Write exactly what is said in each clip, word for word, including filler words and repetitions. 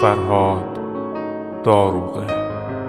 فرهاد داروغه.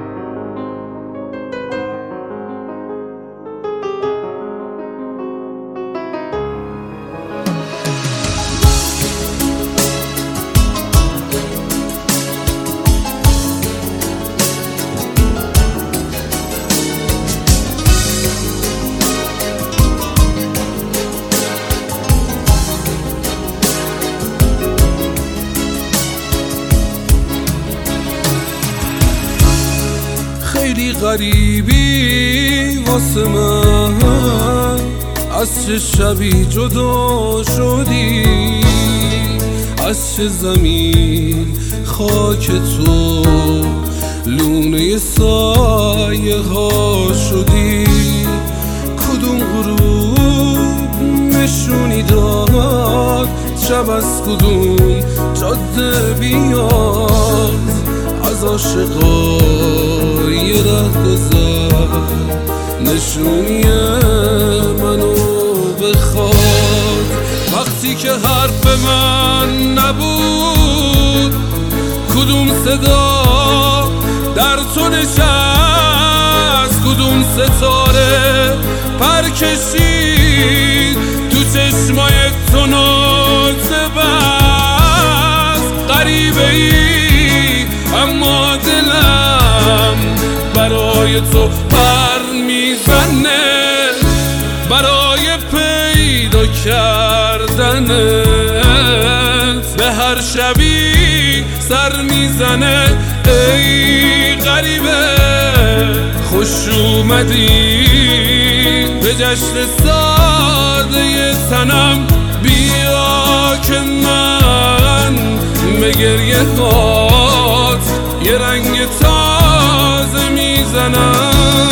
خیلی غریبی واسه من، از چه شبی جدا شدی، از چه زمین خاک تو لونه سایه ها شدی. کدوم غروب نشونی داد شب از کدوم جاده بیاد، از عاشقای رهگذر نشونی منو بخواد. وقتی که حرف من نبود کدوم صدا در تو نشست، کدوم ستاره پر کشید تو چشمای تو ناز بست. غریبه ای اما دلم برای تو پر میزنه، برای پیدا کردنت به هر شبی سر میزنه. ای غریبه خوش اومدی به جشن ساده تنم، بیا که من به گریه هات یه رنگ تازه میزنم.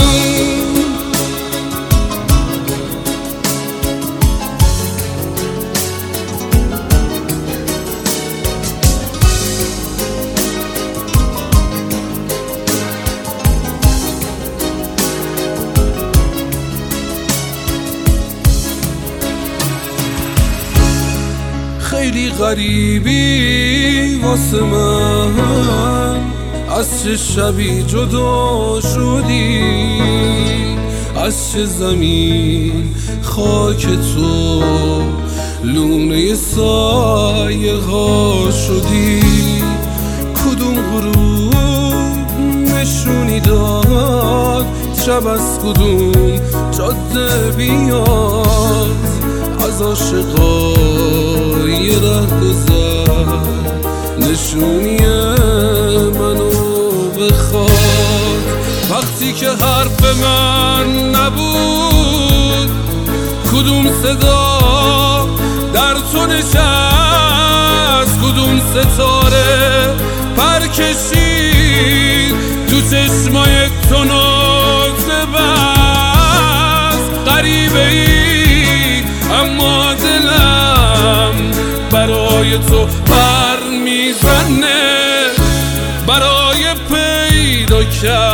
خیلی غریبی واسه من، از چه شبی جدا شدی، از چه زمین خاک تو لونه سایه ها شدی. کدوم غروب نشونی داد شب از کدوم جاده بیاد، از عاشقای رهگذر نشونی منو بخواد. وقتی که حرف من نبود کدوم صدا در تو نشست، کدوم ستاره پر کشید تو چشمای تو ناز بست. غریبه ای اما دلم برای تو پر میزنه، برای پیدا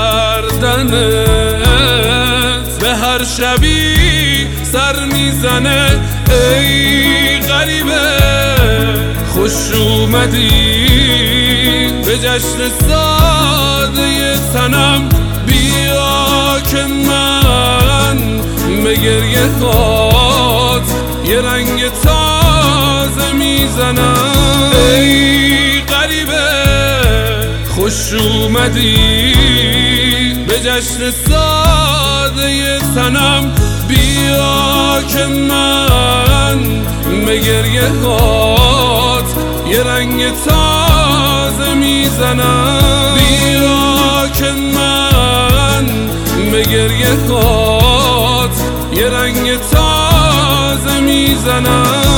کردنت به هر شبی سر میزنه. ای غریبه خوش اومدی به جشن ساده تنم، بیا که من به گریه هات یه رنگ تازه میزنم. ای غریبه خوش اومدی به جشن ساده تنم، بیا که من به گریه هات یه رنگ تازه میزنم. بیا که من به گریه هات یه رنگ تازه میزنم.